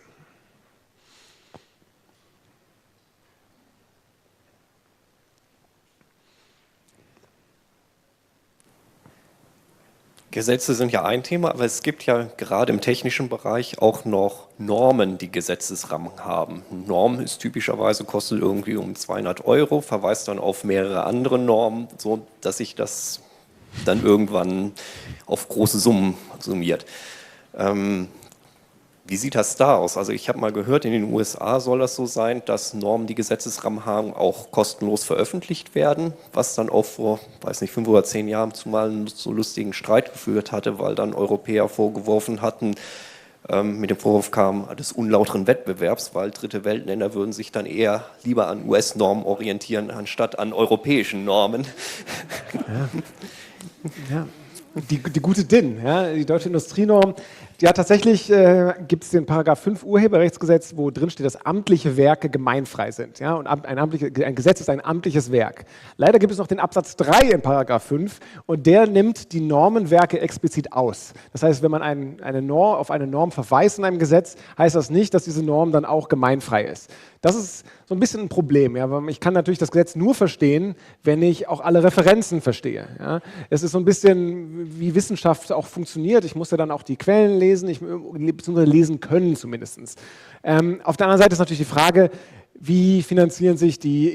Speaker 4: Gesetze sind ja ein Thema, aber es gibt ja gerade im technischen Bereich auch noch Normen, die Gesetzesrahmen haben. Eine Norm ist typischerweise, kostet irgendwie um zweihundert Euro, verweist dann auf mehrere andere Normen, so dass sich das dann irgendwann auf große Summen summiert. Ähm, Wie sieht das da aus? Also ich habe mal gehört, in den U S A soll das so sein, dass Normen, die Gesetzesrahmen haben, auch kostenlos veröffentlicht werden, was dann auch vor, weiß nicht, fünf oder zehn Jahren zumal einen so lustigen Streit geführt hatte, weil dann Europäer vorgeworfen hatten, ähm, mit dem Vorwurf kam des unlauteren Wettbewerbs, weil dritte Weltländer würden sich dann eher lieber an U S-Normen orientieren, anstatt an europäischen Normen.
Speaker 2: Ja. Ja. Die, die gute D I N, ja, die Deutsche Industrienorm. Ja, tatsächlich äh, gibt es den Paragraph fünf Urheberrechtsgesetz, wo drin steht, dass amtliche Werke gemeinfrei sind. Ja, und ein, amtliche, ein Gesetz ist ein amtliches Werk. Leider gibt es noch den Absatz drei in Paragraph fünf und der nimmt die Normenwerke explizit aus. Das heißt, wenn man ein, eine Norm, auf eine Norm verweist in einem Gesetz, heißt das nicht, dass diese Norm dann auch gemeinfrei ist. Das ist so ein bisschen ein Problem. Ja, weil ich kann natürlich das Gesetz nur verstehen, wenn ich auch alle Referenzen verstehe. Ja. Es ist so ein bisschen, wie Wissenschaft auch funktioniert. Ich muss ja dann auch die Quellen lesen, ich, beziehungsweise lesen können zumindest. Ähm, auf der anderen Seite ist natürlich die Frage, wie finanzieren sich die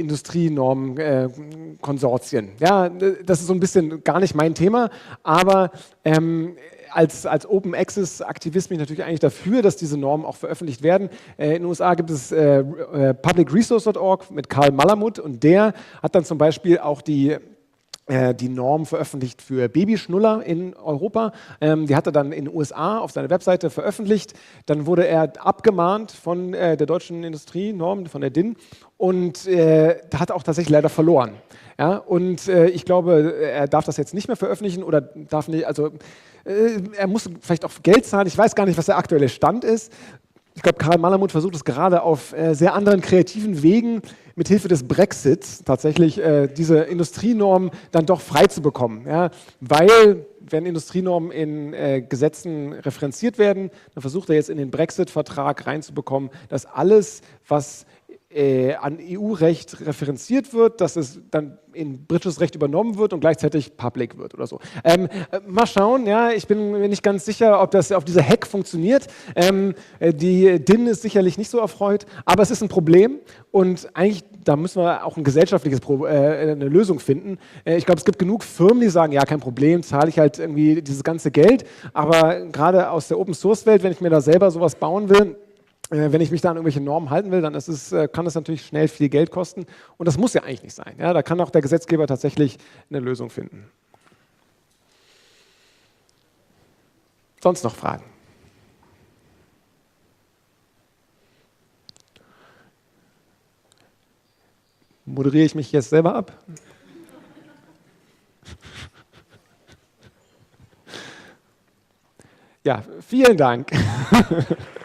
Speaker 2: Industrienormen-Konsortien? Äh, ja, das ist so ein bisschen gar nicht mein Thema, aber ähm, Als, als Open Access Aktivist bin ich natürlich eigentlich dafür, dass diese Normen auch veröffentlicht werden. Äh, in den U S A gibt es äh, äh, public resource dot org mit Karl Malamud und der hat dann zum Beispiel auch die äh, die Norm veröffentlicht für Babyschnuller in Europa. Ähm, die hat er dann in den U S A auf seiner Webseite veröffentlicht. Dann wurde er abgemahnt von äh, der deutschen Industrienorm, von der D I N und äh, hat auch tatsächlich leider verloren. Ja, und äh, ich glaube, er darf das jetzt nicht mehr veröffentlichen oder darf nicht, also äh, er muss vielleicht auch Geld zahlen. Ich weiß gar nicht, was der aktuelle Stand ist. Ich glaube, Karl Malamud versucht es gerade auf äh, sehr anderen kreativen Wegen mit Hilfe des Brexits tatsächlich äh, diese Industrienormen dann doch frei zu bekommen. Ja? Weil, wenn Industrienormen in äh, Gesetzen referenziert werden, dann versucht er jetzt in den Brexit-Vertrag reinzubekommen, dass alles, was Äh, an E U-Recht referenziert wird, dass es dann in britisches Recht übernommen wird und gleichzeitig public wird oder so. Ähm, äh, mal schauen, ja, ich bin mir nicht ganz sicher, ob das auf dieser Hack funktioniert. Ähm, äh, die D I N ist sicherlich nicht so erfreut, aber es ist ein Problem und eigentlich, da müssen wir auch ein gesellschaftliches Pro äh, eine Lösung finden. Äh, ich glaube, es gibt genug Firmen, die sagen, ja, kein Problem, zahle ich halt irgendwie dieses ganze Geld, aber gerade aus der Open-Source-Welt, wenn ich mir da selber sowas bauen will, wenn ich mich da an irgendwelche Normen halten will, dann ist es, kann das natürlich schnell viel Geld kosten. Und das muss ja eigentlich nicht sein. Ja, da kann auch der Gesetzgeber tatsächlich eine Lösung finden. Sonst noch Fragen? Moderiere ich mich jetzt selber ab? Ja, vielen Dank.